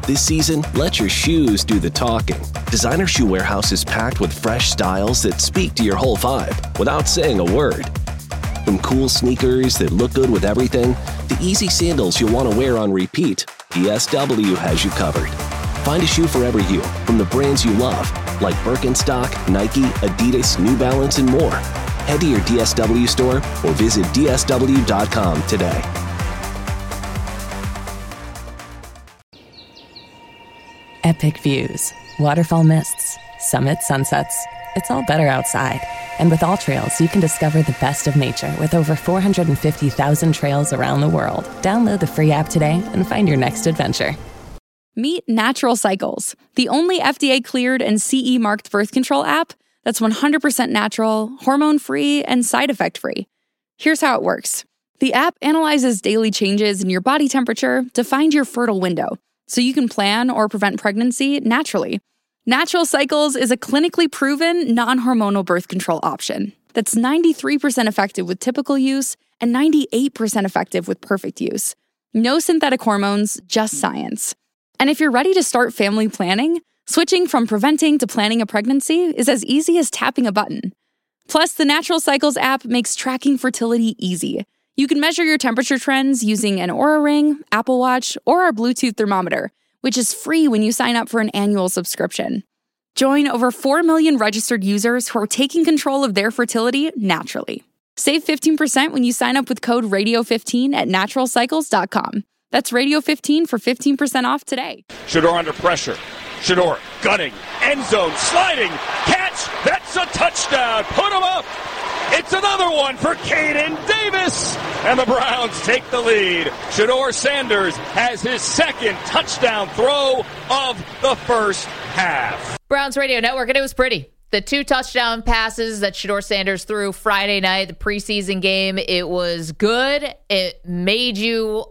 This season, let your shoes do the talking. Designer Shoe Warehouse is packed with fresh styles that speak to your whole vibe without saying a word. From cool sneakers that look good with everything, to easy sandals you'll want to wear on repeat, DSW has you covered. Find a shoe for every you, from the brands you love, like Birkenstock, Nike, Adidas, New Balance, and more. Head to your DSW store or visit dsw.com today. Epic views, waterfall mists, summit sunsets. It's all better outside. And with AllTrails, you can discover the best of nature with over 450,000 trails around the world. Download the free app today and find your next adventure. Meet Natural Cycles, the only FDA-cleared and CE-marked birth control app that's 100% natural, hormone-free, and side effect-free. Here's how it works. The app analyzes daily changes in your body temperature to find your fertile window, so you can plan or prevent pregnancy naturally. Natural Cycles is a clinically proven, non-hormonal birth control option that's 93% effective with typical use and 98% effective with perfect use. No synthetic hormones, just science. And if you're ready to start family planning, switching from preventing to planning a pregnancy is as easy as tapping a button. Plus, the Natural Cycles app makes tracking fertility easy. You can measure your temperature trends using an Oura Ring, Apple Watch, or our Bluetooth thermometer, which is free when you sign up for an annual subscription. Join over 4 million registered users who are taking control of their fertility naturally. Save 15% when you sign up with code RADIO15 at naturalcycles.com. That's Radio15 for 15% off today. Shedeur under pressure. Shedeur gunning. End zone sliding. Catch. That's a touchdown. Put him up. It's another one for Caden Davis. And the Browns take the lead. Shedeur Sanders has his second touchdown throw of the first half. Browns Radio Network, and it was pretty. The 2 touchdown passes that Shedeur Sanders threw Friday night, the preseason game, it was good. It made you,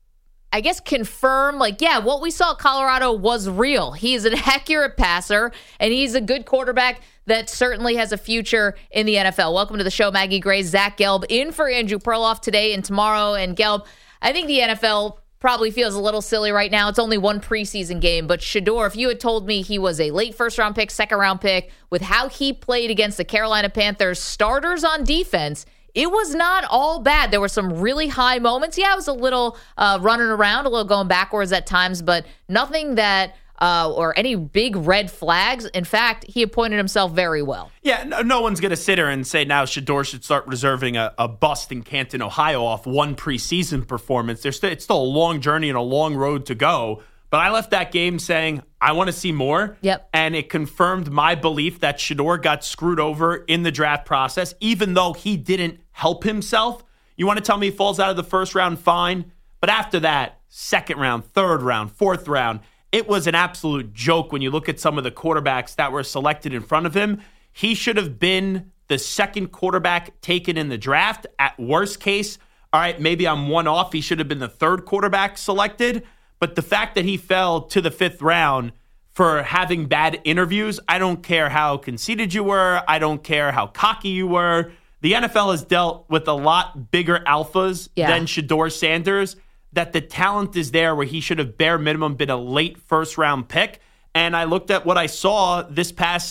I guess, confirm, what we saw at Colorado was real. He is an accurate passer, and he's a good quarterback that certainly has a future in the NFL. Welcome to the show, Maggie Gray, Zach Gelb, in for Andrew Perloff today and tomorrow. And Gelb, I think the NFL probably feels a little silly right now. It's only one preseason game, but Shedeur, if you had told me he was a late first-round pick, second-round pick, with how he played against the Carolina Panthers starters on defense, it was not all bad. There were some really high moments. Yeah, it was a little running around, a little going backwards at times, but nothing that or any big red flags. In fact, he appointed himself very well. Yeah, no one's going to sit here and say now Shedeur should start reserving a bust in Canton, Ohio off one preseason performance. It's still a long journey and a long road to go. But I left that game saying, I want to see more. Yep. And it confirmed my belief that Shedeur got screwed over in the draft process, even though he didn't help himself. You want to tell me he falls out of the first round? Fine. But after that, second round, third round, fourth round, it was an absolute joke when you look at some of the quarterbacks that were selected in front of him. He should have been the second quarterback taken in the draft. At worst case, all right, maybe I'm one off. He should have been the third quarterback selected. But the fact that he fell to the fifth round for having bad interviews, I don't care how conceited you were. I don't care how cocky you were. The NFL has dealt with a lot bigger alphas than Shedeur Sanders, that the talent is there where he should have bare minimum been a late first-round pick. And I looked at what I saw this past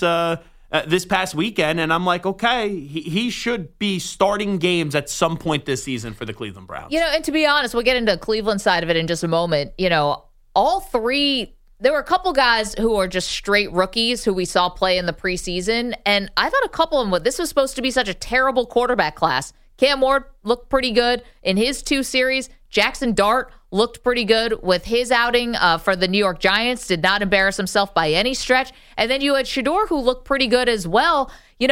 weekend, and I'm like, okay, he should be starting games at some point this season for the Cleveland Browns. And to be honest, we'll get into the Cleveland side of it in just a moment. All three, there were a couple guys who are just straight rookies who we saw play in the preseason, and I thought a couple of them, this was supposed to be such a terrible quarterback class. Cam Ward looked pretty good in his 2 series. Jackson Dart looked pretty good with his outing for the New York Giants, did not embarrass himself by any stretch. And then you had Shedeur, who looked pretty good as well.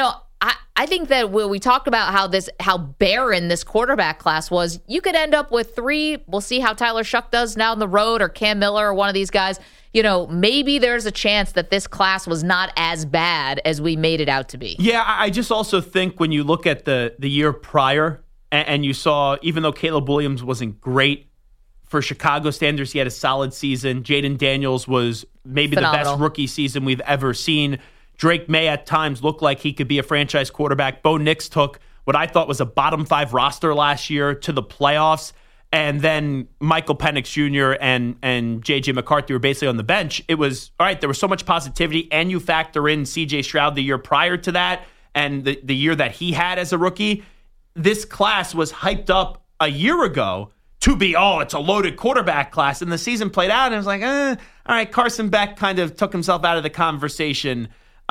I think that when we talked about how barren this quarterback class was, you could end up with 3. We'll see how Tyler Shuck does now on the road, or Cam Miller, or one of these guys. Maybe there's a chance that this class was not as bad as we made it out to be. Yeah, I just also think when you look at the year prior, and you saw, even though Caleb Williams wasn't great, for Chicago standards, he had a solid season. Jaden Daniels was maybe phenomenal. The best rookie season we've ever seen. Drake May at times looked like he could be a franchise quarterback. Bo Nix took what I thought was a bottom 5 roster last year to the playoffs. and then Michael Penix Jr. and J.J. McCarthy were basically on the bench, it was, all right, there was so much positivity, and you factor in C.J. Stroud the year prior to that and the year that he had as a rookie. This class was hyped up a year ago to be, it's a loaded quarterback class. And the season played out, and it was like, all right, Carson Beck kind of took himself out of the conversation.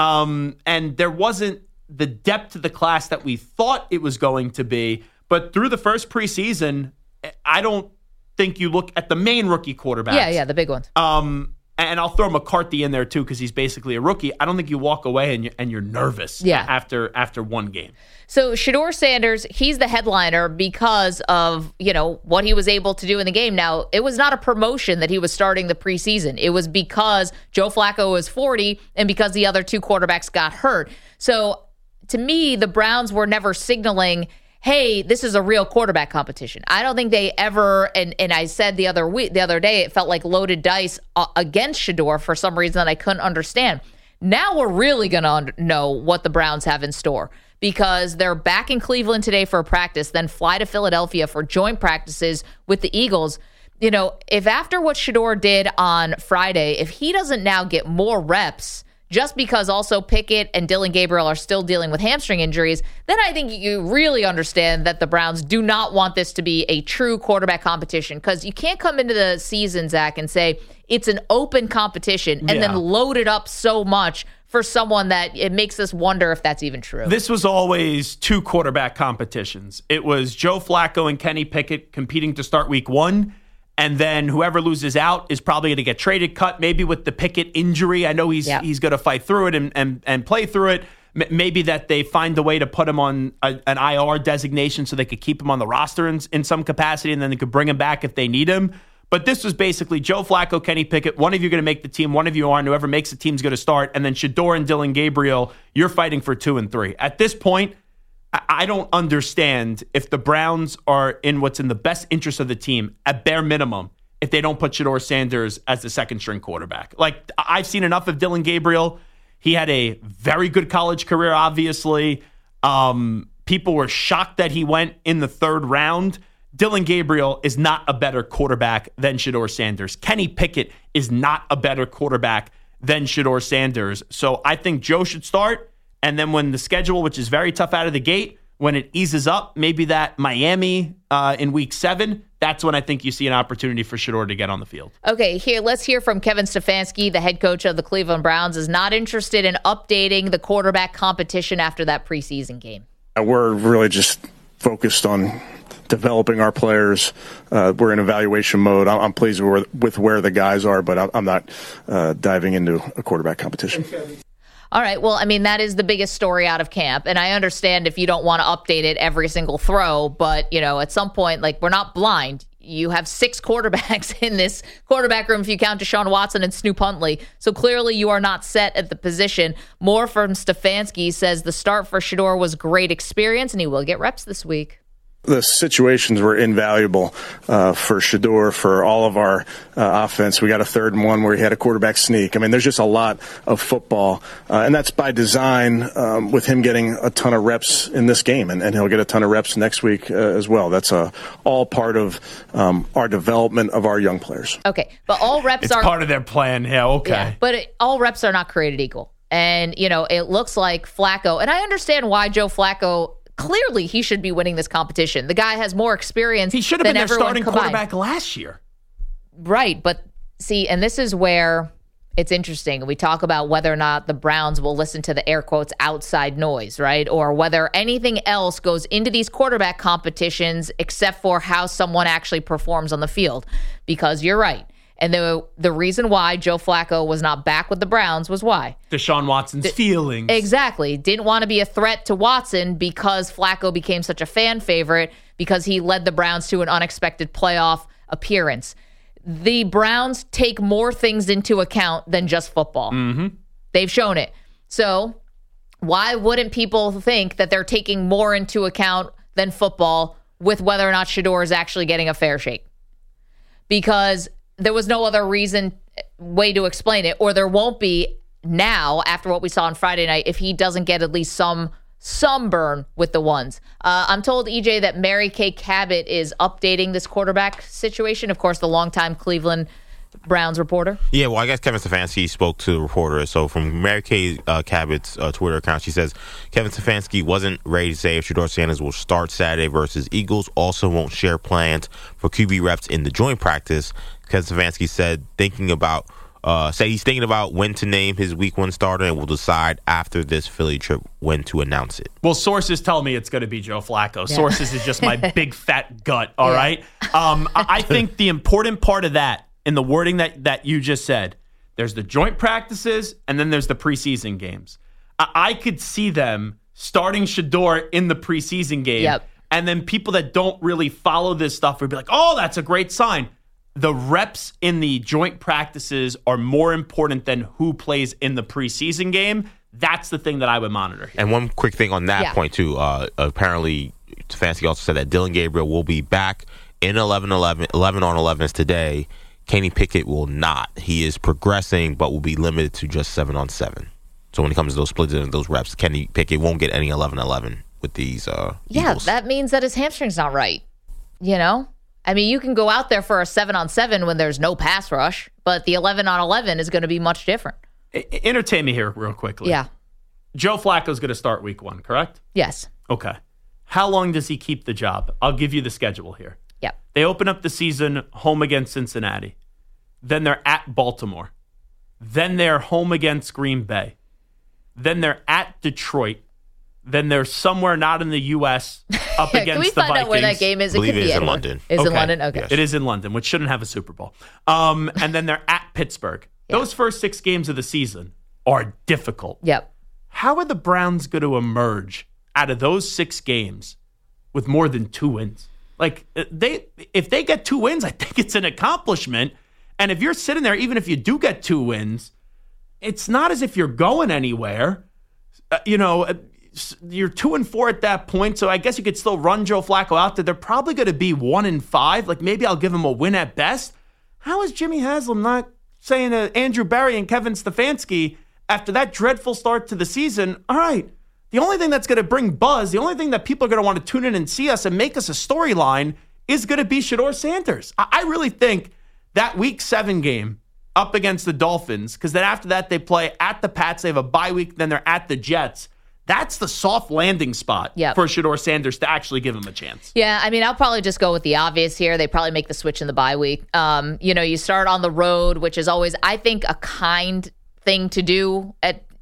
And there wasn't the depth to the class that we thought it was going to be. But through the first preseason, I don't think you look at the main rookie quarterbacks. Yeah, the big ones. And I'll throw McCarthy in there too because he's basically a rookie. I don't think you walk away and you're nervous after one game. So Shedeur Sanders, he's the headliner because of, what he was able to do in the game. Now, it was not a promotion that he was starting the preseason. It was because Joe Flacco was 40 and because the other two quarterbacks got hurt. So to me, the Browns were never signaling, hey, this is a real quarterback competition. I don't think they ever, and I said the other day, it felt like loaded dice against Shedeur for some reason that I couldn't understand. Now we're really going to know what the Browns have in store because they're back in Cleveland today for a practice, then fly to Philadelphia for joint practices with the Eagles. If after what Shedeur did on Friday, if he doesn't now get more reps, just because also Pickett and Dillon Gabriel are still dealing with hamstring injuries, then I think you really understand that the Browns do not want this to be a true quarterback competition because you can't come into the season, Zach, and say it's an open competition and then load it up so much for someone that it makes us wonder if that's even true. This was always two quarterback competitions. It was Joe Flacco and Kenny Pickett competing to start week one. And then whoever loses out is probably going to get traded, cut, maybe with the Pickett injury. I know he's going to fight through it and play through it. Maybe that they find a way to put him on an IR designation so they could keep him on the roster in some capacity, and then they could bring him back if they need him. But this was basically Joe Flacco, Kenny Pickett. One of you are going to make the team. One of you aren't. Whoever makes the team is going to start. And then Shedeur and Dillon Gabriel, you're fighting for 2 and 3. At this point, I don't understand if the Browns are in what's in the best interest of the team, at bare minimum, if they don't put Shedeur Sanders as the second-string quarterback. Like, I've seen enough of Dillon Gabriel. He had a very good college career, obviously. People were shocked that he went in the third round. Dillon Gabriel is not a better quarterback than Shedeur Sanders. Kenny Pickett is not a better quarterback than Shedeur Sanders. So I think Joe should start. And then when the schedule, which is very tough out of the gate, when it eases up, maybe that Miami in week 7, that's when I think you see an opportunity for Shedeur to get on the field. Okay, let's hear from Kevin Stefanski, the head coach of the Cleveland Browns, is not interested in updating the quarterback competition after that preseason game. We're really just focused on developing our players. We're in evaluation mode. I'm pleased with where the guys are, but I'm not diving into a quarterback competition. All right. Well, I mean, that is the biggest story out of camp. And I understand if you don't want to update it every single throw, but, at some point, we're not blind. You have 6 quarterbacks in this quarterback room if you count Deshaun Watson and Snoop Huntley. So clearly you are not set at the position. More from Stefanski says the start for Shedeur was great experience and he will get reps this week. The situations were invaluable for Shedeur, for all of our offense. We got a 3rd and 1 where he had a quarterback sneak. I mean, there's just a lot of football, and that's by design with him getting a ton of reps in this game, and he'll get a ton of reps next week as well. That's all part of our development of our young players. Okay, but all reps it's part of their plan. Yeah, okay. Yeah, but all reps are not created equal. And, it looks like Flacco, and I understand why Joe Flacco, clearly he should be winning this competition. The guy has more experience. He should have been their starting quarterback last year. Right, but see, and this is where it's interesting. We talk about whether or not the Browns will listen to the air quotes outside noise, right? Or whether anything else goes into these quarterback competitions except for how someone actually performs on the field. Because you're right. And the reason why Joe Flacco was not back with the Browns was why? Deshaun Watson's feelings. Exactly. Didn't want to be a threat to Watson because Flacco became such a fan favorite because he led the Browns to an unexpected playoff appearance. The Browns take more things into account than just football. Mm-hmm. They've shown it. So why wouldn't people think that they're taking more into account than football with whether or not Shedeur is actually getting a fair shake? Because there was no other way to explain it, or there won't be now after what we saw on Friday night if he doesn't get at least some some burn with the ones. I'm told, EJ, that Mary Kay Cabot is updating this quarterback situation. Of course, the longtime Cleveland Browns reporter. Yeah, well, I guess Kevin Stefanski spoke to the reporter. So from Mary Kay Cabot's Twitter account, she says Kevin Stefanski wasn't ready to say if Shedeur Sanders will start Saturday versus Eagles. Also won't share plans for QB reps in the joint practice. Kevin Stefanski said he's thinking about when to name his Week 1 starter and will decide after this Philly trip when to announce it. Well, sources tell me it's going to be Joe Flacco. Yeah. Sources is just my big fat gut, all right? I think the important part of that, in the wording that you just said, there's the joint practices and then there's the preseason games. I could see them starting Shedeur in the preseason game, and then people that don't really follow this stuff would be like, oh, that's a great sign. The reps in the joint practices are more important than who plays in the preseason game. That's the thing that I would monitor here. And one quick thing on that point, too. Apparently, Stefanski also said that Dillon Gabriel will be back in 11 on 11s today. Kenny Pickett will not. He is progressing, but will be limited to just 7 on 7. So when it comes to those splits and those reps, Kenny Pickett won't get any 11-11 with these Eagles. That means that his hamstring's not right, I mean, you can go out there for a 7 on 7 when there's no pass rush, but the 11 on 11 is going to be much different. Entertain me here real quickly. Yeah. Joe Flacco's going to start Week 1, correct? Yes. Okay. How long does he keep the job? I'll give you the schedule here. Yep. They open up the season home against Cincinnati. Then they're at Baltimore. Then they're home against Green Bay. Then they're at Detroit. Then they're somewhere not in the U.S. up against the Vikings. Can we find out where that game is? I believe it is in London. Is in London? Okay. Yes. It is in London, which shouldn't have a Super Bowl. And then they're at Pittsburgh. Yeah. Those first 6 games of the season are difficult. Yep. How are the Browns going to emerge out of those 6 games with more than 2 wins? Like, if they get 2 wins, I think it's an accomplishment. And if you're sitting there, even if you do get 2 wins, it's not as if you're going anywhere. You're 2-4 at that point, so I guess you could still run Joe Flacco out there. They're probably going to be 1-5. Like, maybe I'll give him a win at best. How is Jimmy Haslam not saying to Andrew Barry and Kevin Stefanski after that dreadful start to the season, all right, the only thing that's going to bring buzz, the only thing that people are going to want to tune in and see us and make us a storyline is going to be Shedeur Sanders. I really think that Week 7 game up against the Dolphins, because then after that they play at the Pats, they have a bye week, then they're at the Jets. That's the soft landing spot for Shedeur Sanders to actually give him a chance. Yeah, I mean, I'll probably just go with the obvious here. They probably make the switch in the bye week. You start on the road, which is always, I think, a kind thing to do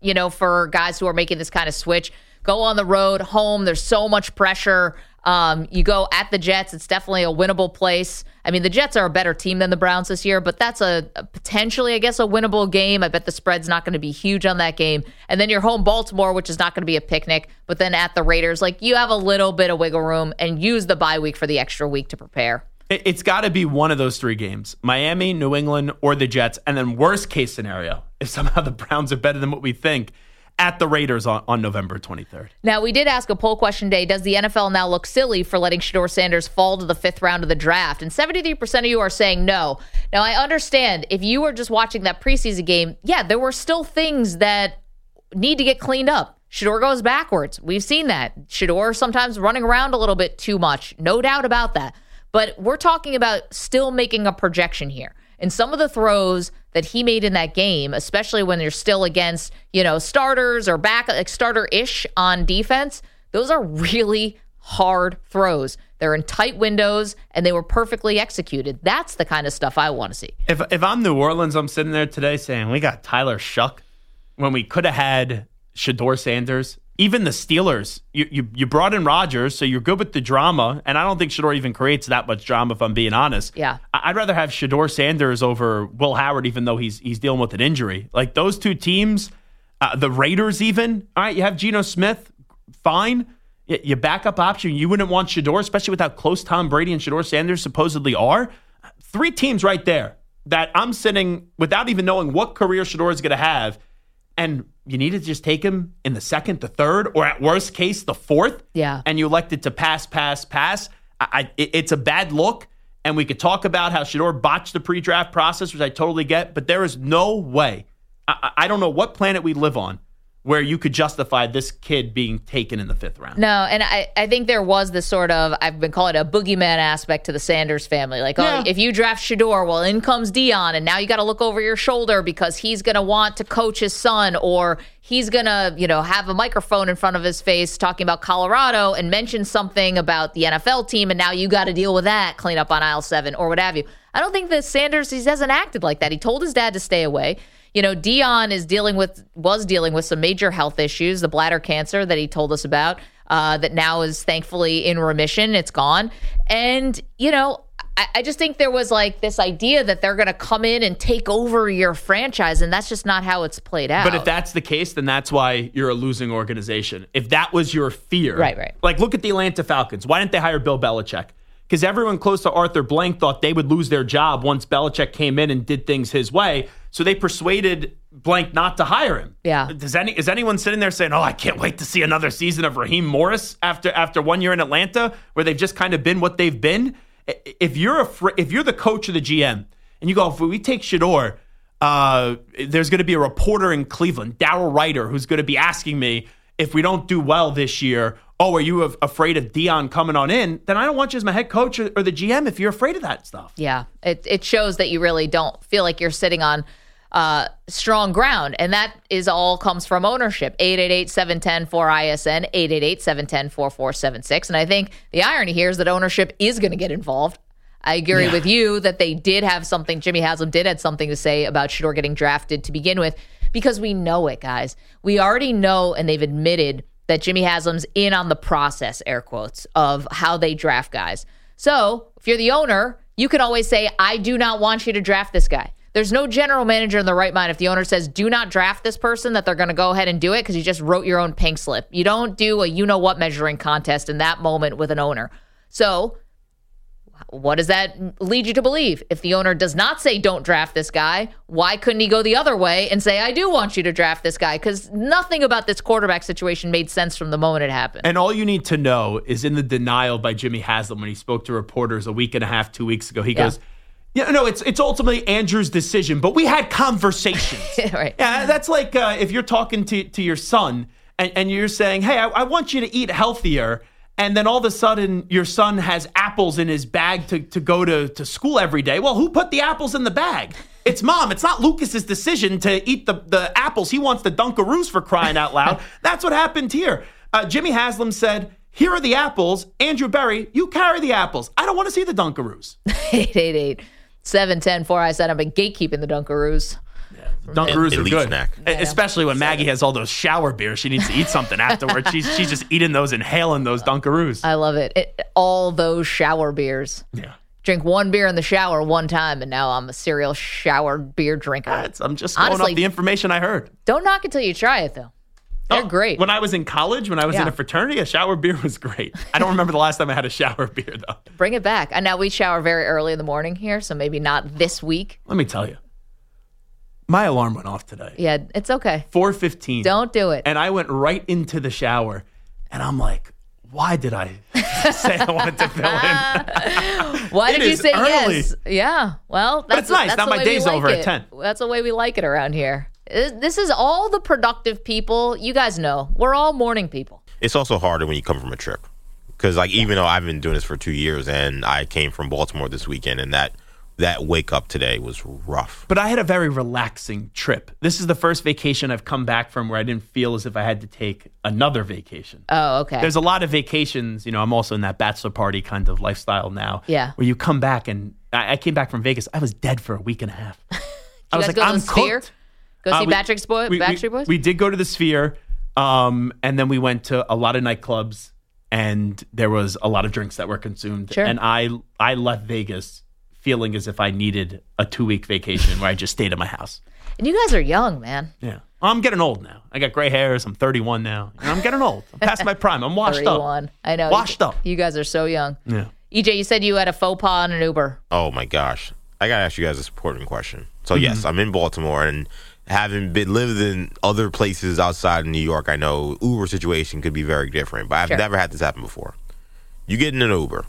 for guys who are making this kind of switch. Go on the road, home. There's so much pressure. You go at the Jets. It's definitely a winnable place. I mean, the Jets are a better team than the Browns this year, but that's a potentially, I guess, a winnable game. I bet the spread's not going to be huge on that game. And then you're home Baltimore, which is not going to be a picnic, but then at the Raiders, like, you have a little bit of wiggle room and use the bye week for the extra week to prepare. It's got to be one of those 3 games, Miami, New England, or the Jets. And then worst case scenario, if somehow the Browns are better than what we think, at the Raiders on November 23rd. Now, we did ask a poll question today, does the NFL now look silly for letting Shedeur Sanders fall to the 5th round of the draft? And 73% of you are saying no. Now, I understand if you were just watching that preseason game, there were still things that need to get cleaned up. Shedeur goes backwards. We've seen that. Shedeur sometimes running around a little bit too much. No doubt about that. But we're talking about still making a projection here. And some of the throws that he made in that game, especially when you're still against, starters or starter-ish on defense, those are really hard throws. They're in tight windows, and they were perfectly executed. That's the kind of stuff I want to see. If I'm New Orleans, I'm sitting there today saying, we got Tyler Shuck when we could have had Shedeur Sanders. Even the Steelers, you brought in Rodgers, so you're good with the drama, and I don't think Shedeur even creates that much drama, if I'm being honest. Yeah, I'd rather have Shedeur Sanders over Will Howard, even though he's dealing with an injury. Like, those 2 teams, the Raiders even, all right, you have Geno Smith, fine. Your backup option, you wouldn't want Shedeur, especially with how close Tom Brady and Shedeur Sanders supposedly are. 3 teams right there that I'm sitting without even knowing what career Shedeur is going to have, and you need to just take him in the 2nd, the 3rd, or at worst case, the 4th. Yeah. And you elected to pass. It's a bad look. And we could talk about how Shedeur botched the pre-draft process, which I totally get. But there is no way. I don't know what planet we live on where you could justify this kid being taken in the 5th round. No, and I think there was this sort of, I've been calling it a boogeyman aspect to the Sanders family. Like, oh, if you draft Shedeur, well, in comes Deion, and now you got to look over your shoulder because he's going to want to coach his son, or he's going to, have a microphone in front of his face talking about Colorado and mention something about the NFL team, and now you got to deal with that, clean up on aisle 7 or what have you. I don't think that Sanders, he hasn't acted like that. He told his dad to stay away. Deion was dealing with some major health issues, the bladder cancer that he told us about, that now is thankfully in remission. It's gone. And, I just think there was like this idea that they're going to come in and take over your franchise, and that's just not how it's played out. But if that's the case, then that's why you're a losing organization. If that was your fear. Right. Like, look at the Atlanta Falcons. Why didn't they hire Bill Belichick? Because everyone close to Arthur Blank thought they would lose their job once Belichick came in and did things his way. So they persuaded Blank not to hire him. Yeah. Is anyone sitting there saying, "Oh, I can't wait to see another season of Raheem Morris after 1 year in Atlanta, where they've just kind of been what they've been"? If you're the coach of the GM and you go, if we take Shedeur, there's going to be a reporter in Cleveland, Darryl Ryder, who's going to be asking me if we don't do well this year. Oh, are you afraid of Deion coming on in? Then I don't want you as my head coach or the GM if you're afraid of that stuff. Yeah, it shows that you really don't feel like you're sitting on strong ground. And that is all comes from ownership. 888-710-4ISN, 888-710-4476. And I think the irony here is that ownership is going to get involved. I agree with you that they did have something, Jimmy Haslam did have something to say about Shedeur getting drafted to begin with, because we know it, guys. We already know, and they've admitted that Jimmy Haslam's in on the process, air quotes, of how they draft guys. So if you're the owner, you can always say, I do not want you to draft this guy. There's no general manager in the right mind if the owner says, do not draft this person, that they're going to go ahead and do it because you just wrote your own pink slip. You don't do a you-know-what measuring contest in that moment with an owner. So what does that lead you to believe? If the owner does not say, don't draft this guy, why couldn't he go the other way and say, I do want you to draft this guy? Because nothing about this quarterback situation made sense from the moment it happened. And all you need to know is in the denial by Jimmy Haslam when he spoke to reporters a week and a half, 2 weeks ago, he goes, it's ultimately Andrew's decision, but we had conversations. Right. Yeah, that's like if you're talking to your son and you're saying, hey, I want you to eat healthier. And then all of a sudden, your son has apples in his bag to go to school every day. Well, who put the apples in the bag? It's mom. It's not Lucas's decision to eat the apples. He wants the Dunkaroos, for crying out loud. That's what happened here. Jimmy Haslam said, here are the apples. Andrew Berry, you carry the apples. I don't want to see the Dunkaroos. 888-710-4ISN. I've been gatekeeping the Dunkaroos. Dunkaroos are good, snack. Especially when Maggie has all those shower beers. She needs to eat something afterwards. She's just eating those, inhaling those Dunkaroos. I love it. All those shower beers. Yeah. Drink one beer in the shower one time, and now I'm a serial shower beer drinker. I'm just going off the information I heard. Don't knock it till you try it, though. They're great. When I was in college, when I was in a fraternity, a shower beer was great. I don't remember the last time I had a shower beer, though. Bring it back. And now we shower very early in the morning here, so maybe not this week. Let me tell you. My alarm went off today. Yeah, it's okay. 4:15. Don't do it. And I went right into the shower, and I'm like, why did I say I wanted to fill in? Why did you say early. yes? Yeah, well, that's nice. Now my day's over at 10. That's the way we like it around here. This is all the productive people. You guys know, we're all morning people. It's also harder when you come from a trip. Because, even though I've been doing this for 2 years, and I came from Baltimore this weekend, and that wake up today was rough. But I had a very relaxing trip. This is the first vacation I've come back from where I didn't feel as if I had to take another vacation. Oh, okay. There's a lot of vacations. I'm also in that bachelor party kind of lifestyle now. Yeah. Where you come back, and I came back from Vegas. I was dead for a week and a half. I was like, I'm cooked. Go see Backstreet Boys? We did go to the Sphere, and then we went to a lot of nightclubs, and there was a lot of drinks that were consumed. Sure. And I left Vegas feeling as if I needed a 2-week vacation where I just stayed at my house. And you guys are young, man. Yeah. I'm getting old now. I got gray hairs. I'm 31 now. I'm getting old. I'm past my prime. I'm washed 31. up. I know. Washed up. You guys are so young. Yeah. EJ, you said you had a faux pas on an Uber. Oh, my gosh. I got to ask you guys a important question. So, yes, I'm in Baltimore, and having lived in other places outside of New York, I know Uber situation could be very different, but I've never had this happen before. You get in an Uber.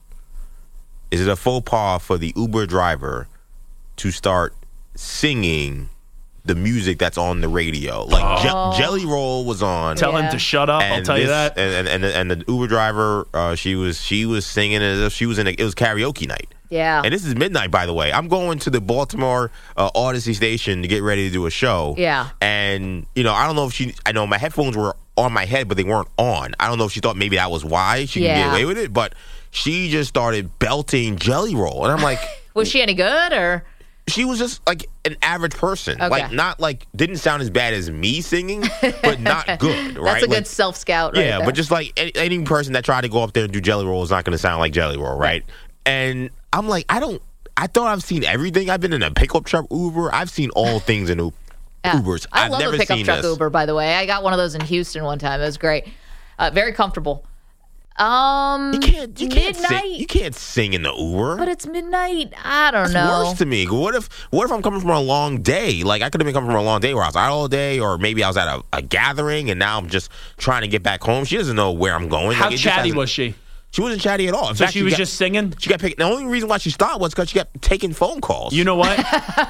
Is it a faux pas for the Uber driver to start singing the music that's on the radio. Like Jelly Roll was on. Tell him to shut up. I'll tell you that. And the Uber driver, she was singing as if she was it was karaoke night. Yeah. And this is midnight, by the way. I'm going to the Baltimore Odyssey station to get ready to do a show. Yeah. And, I don't know if I know my headphones were on my head, but they weren't on. I don't know if she thought maybe that was why she could get away with it, but she just started belting Jelly Roll. And I'm like. Was she any good or? She was just like an average person. Okay. Like, not like, didn't sound as bad as me singing, but not good, right? That's a good self-scout right there. But just like any person that tried to go up there and do Jelly Roll is not going to sound like Jelly Roll, right? And I'm like, I thought I've seen everything. I've been in a pickup truck Uber. I've seen all things in Ubers. I I've love never a pickup seen truck this. Uber, by the way. I got one of those in Houston one time. It was great. Very comfortable. You can't sing in the Uber. But it's midnight. I don't It's know. worse to me. What if I'm coming from a long day? Like, I could have been coming from a long day where I was out all day, or maybe I was at a gathering and now I'm just trying to get back home. She doesn't know where I'm going. How chatty was she? She wasn't chatty at all. In So fact, she was just singing? She got picked. The only reason why she stopped was because she kept taking phone calls. You know what?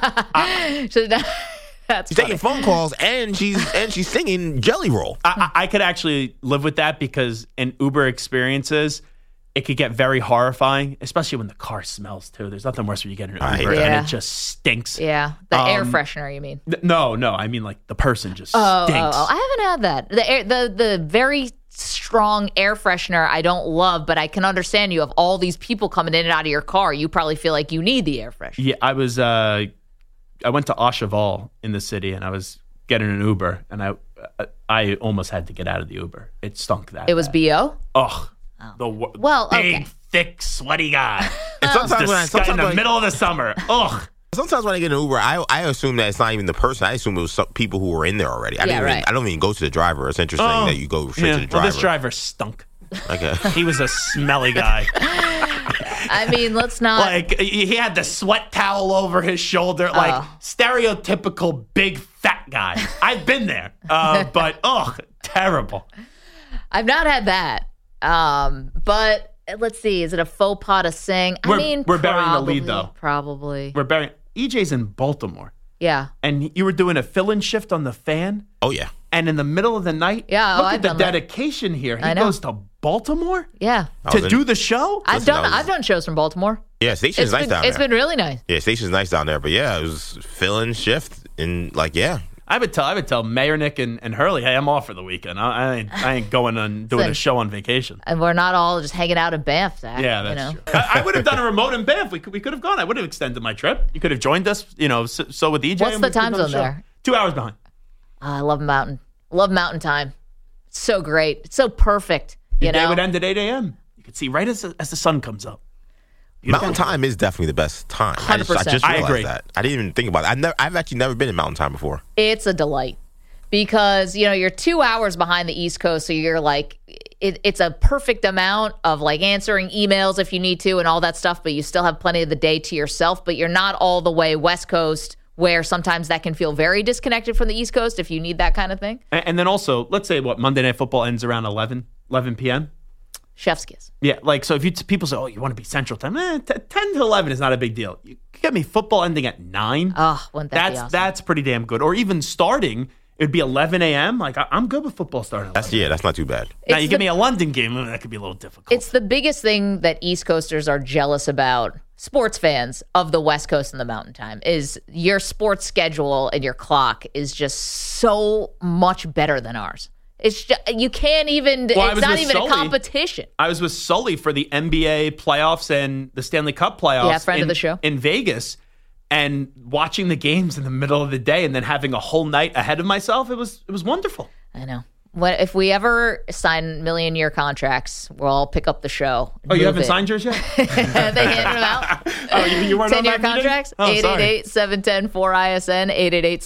That's she's taking phone calls and she's singing Jelly Roll. I could actually live with that because in Uber experiences, it could get very horrifying, especially when the car smells too. There's nothing worse when you get in an Uber and it just stinks. Yeah, the air freshener, you mean? No, I mean like the person just stinks. I haven't had that. The very strong air freshener I don't love, but I can understand you have all these people coming in and out of your car. You probably feel like you need the air freshener. Yeah, I went to Oshaval in the city and I was getting an Uber and I almost had to get out of the Uber. It stunk that It was bad. BO? Ugh. Well, big, okay. thick, sweaty guy. And sometimes in the middle of the summer. Ugh. Sometimes when I get an Uber, I assume that it's not even the person. I assume it was some people who were in there already. I don't even go to the driver. It's interesting that you go straight to the driver. Well, this driver stunk. Okay. He was a smelly guy. I mean, let's not. Like, he had the sweat towel over his shoulder. Like, stereotypical big fat guy. I've been there. But, terrible. I've not had that. But let's see. Is it a faux pas to sing? We're burying the lead, though. Probably. We're burying. EJ's in Baltimore. Yeah. And you were doing a fill-in shift on the fan. Oh, yeah. And in the middle of the night, look I've at the done that. dedication here. He I know. goes to Baltimore Yeah. to do the show? I've done shows from Baltimore. Yeah, station's nice down there. It's been really nice. Yeah, station's nice down there. But yeah, it was fill-in shift and I would tell Mayor Nick and Hurley, hey, I'm off for the weekend. I ain't going and doing a show on vacation. And we're not all just hanging out in Banff, Zach. Yeah, that's true. I would have done a remote in Banff. We could have gone. I would have extended my trip. You could have joined us, so with EJ. What's the time zone there? 2 hours behind. I love mountain. Love mountain time. It's so great. It's so perfect. Your day would end at 8 a.m. You could see right as the sun comes up. Mountain time is definitely the best time. 100%. I just realized I agree. that. I didn't even think about it. I've actually never been in mountain time before. It's a delight because, you're 2 hours behind the East Coast. So you're like, it's a perfect amount of like answering emails if you need to and all that stuff. But you still have plenty of the day to yourself. But you're not all the way West Coast where sometimes that can feel very disconnected from the East Coast if you need that kind of thing. And then also, let's say Monday Night Football ends around 11 p.m. Chef's kiss. Yeah, like, so if people say, you want to be Central Time, 10 to 11 is not a big deal. You get me football ending at 9. Oh, wouldn't that be awesome? That's pretty damn good. Or even starting, it'd be 11 a.m. Like, I'm good with football starting at 11. That's not too bad. Now, you give me a London game, that could be a little difficult. It's the biggest thing that East Coasters are jealous about, sports fans of the West Coast and the Mountain Time, is your sports schedule and your clock is just so much better than ours. It's just, you can't even, it's not even a competition. I was with Sully for the NBA playoffs and the Stanley Cup playoffs. Yeah, friend of the show. In Vegas. And watching the games in the middle of the day and then having a whole night ahead of myself, it was wonderful. I know. If we ever sign million-year contracts, we'll all pick up the show. Oh, you haven't signed yours yet? They handed them out. Oh, you weren't on 10-year that contracts? meeting? 888-710-4ISN,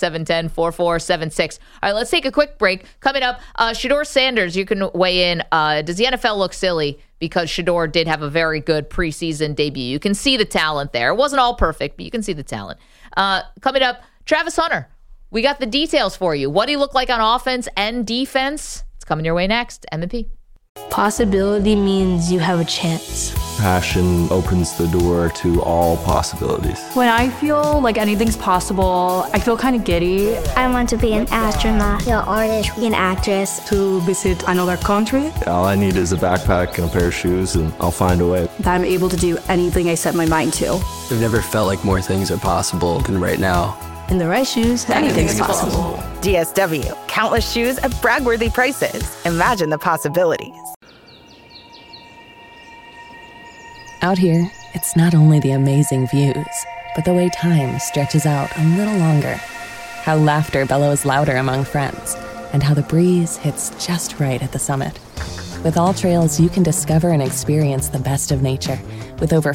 888-710-4476. All right, let's take a quick break. Coming up, Shedeur Sanders, you can weigh in. Does the NFL look silly? Because Shedeur did have a very good preseason debut. You can see the talent there. It wasn't all perfect, but you can see the talent. Coming up, Travis Hunter. We got the details for you. What do you look like on offense and defense? It's coming your way next. M&P. Possibility means you have a chance. Passion opens the door to all possibilities. When I feel like anything's possible, I feel kind of giddy. I want to be an astronaut, an artist, an actress. To visit another country. All I need is a backpack and a pair of shoes, and I'll find a way. That I'm able to do anything I set my mind to. I've never felt like more things are possible than right now. In the right shoes, anything's possible. DSW, countless shoes at brag-worthy prices. Imagine the possibilities. Out here, it's not only the amazing views, but the way time stretches out a little longer. How laughter bellows louder among friends, and how the breeze hits just right at the summit. With All Trails, you can discover and experience the best of nature, with over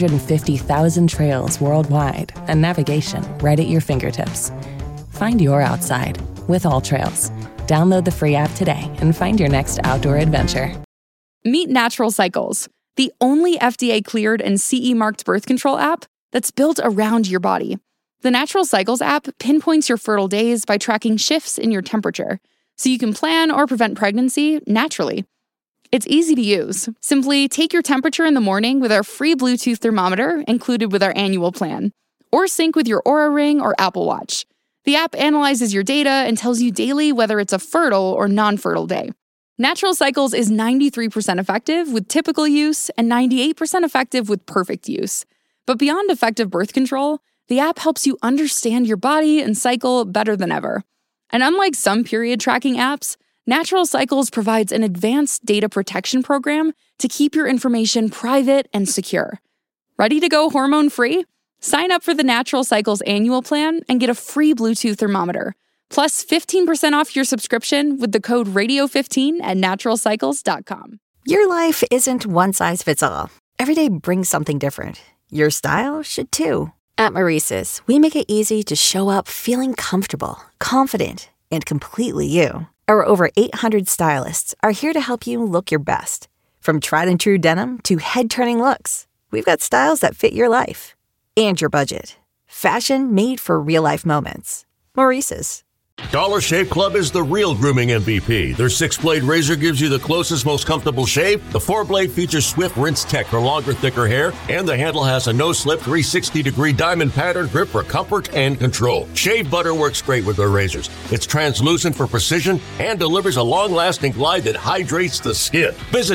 450,000 trails worldwide and navigation right at your fingertips. Find your outside with All Trails. Download the free app today and find your next outdoor adventure. Meet Natural Cycles, the only FDA-cleared and CE-marked birth control app that's built around your body. The Natural Cycles app pinpoints your fertile days by tracking shifts in your temperature, so you can plan or prevent pregnancy naturally. It's easy to use. Simply take your temperature in the morning with our free Bluetooth thermometer included with our annual plan, or sync with your Oura Ring or Apple Watch. The app analyzes your data and tells you daily whether it's a fertile or non-fertile day. Natural Cycles is 93% effective with typical use and 98% effective with perfect use. But beyond effective birth control, the app helps you understand your body and cycle better than ever. And unlike some period tracking apps, Natural Cycles provides an advanced data protection program to keep your information private and secure. Ready to go hormone-free? Sign up for the Natural Cycles annual plan and get a free Bluetooth thermometer. Plus 15% off your subscription with the code RADIO15 at naturalcycles.com. Your life isn't one size fits all. Every day brings something different. Your style should too. At Maurice's, we make it easy to show up feeling comfortable, confident, and completely you. Our over 800 stylists are here to help you look your best. From tried and true denim to head-turning looks, we've got styles that fit your life and your budget. Fashion made for real-life moments. Maurice's. Dollar Shave Club is the real grooming MVP. Their 6-blade razor gives you the closest, most comfortable shave. The 4-blade features swift rinse tech for longer, thicker hair. And the handle has a no-slip 360-degree diamond pattern grip for comfort and control. Shave butter works great with their razors. It's translucent for precision and delivers a long-lasting glide that hydrates the skin. Visit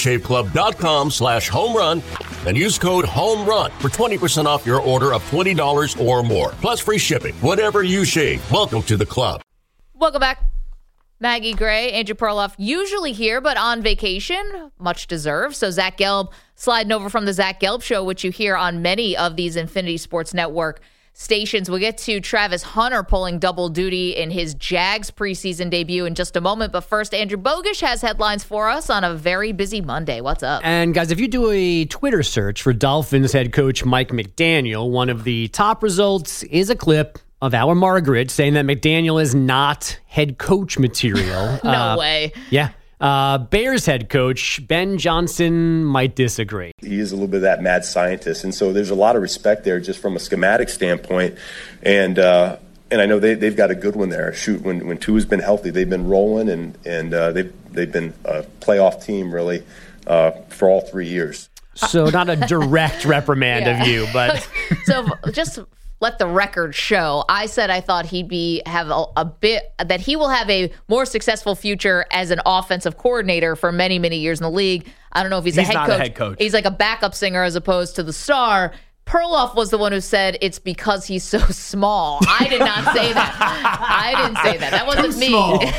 dollarshaveclub.com/homerun and use code HOMERUN for 20% off your order of $20 or more. Plus free shipping. Whatever you shave, welcome to the club. Welcome back. Maggie Gray, Andrew Perloff, usually here, but on vacation. Much deserved. So Zach Gelb sliding over from the Zach Gelb Show, which you hear on many of these Infinity Sports Network stations. We'll get to Travis Hunter pulling double duty in his Jags preseason debut in just a moment. But first, Andrew Bogish has headlines for us on a very busy Monday. What's up? And guys, if you do a Twitter search for Dolphins head coach Mike McDaniel, one of the top results is a clip of our Margaret saying that McDaniel is not head coach material. No way. Yeah. Bears head coach Ben Johnson might disagree. He is a little bit of that mad scientist, and so there's a lot of respect there just from a schematic standpoint. And I know they've got a good one there. Shoot, when Tua's been healthy, they've been rolling, and they've been a playoff team really for all 3 years. So not a direct reprimand of you, but so just let the record show. I said I thought he will have a more successful future as an offensive coordinator for many, many years in the league. I don't know if he's not a head coach. He's like a backup singer as opposed to the star. Perloff was the one who said it's because he's so small. I did not say that. I didn't say that. That wasn't me.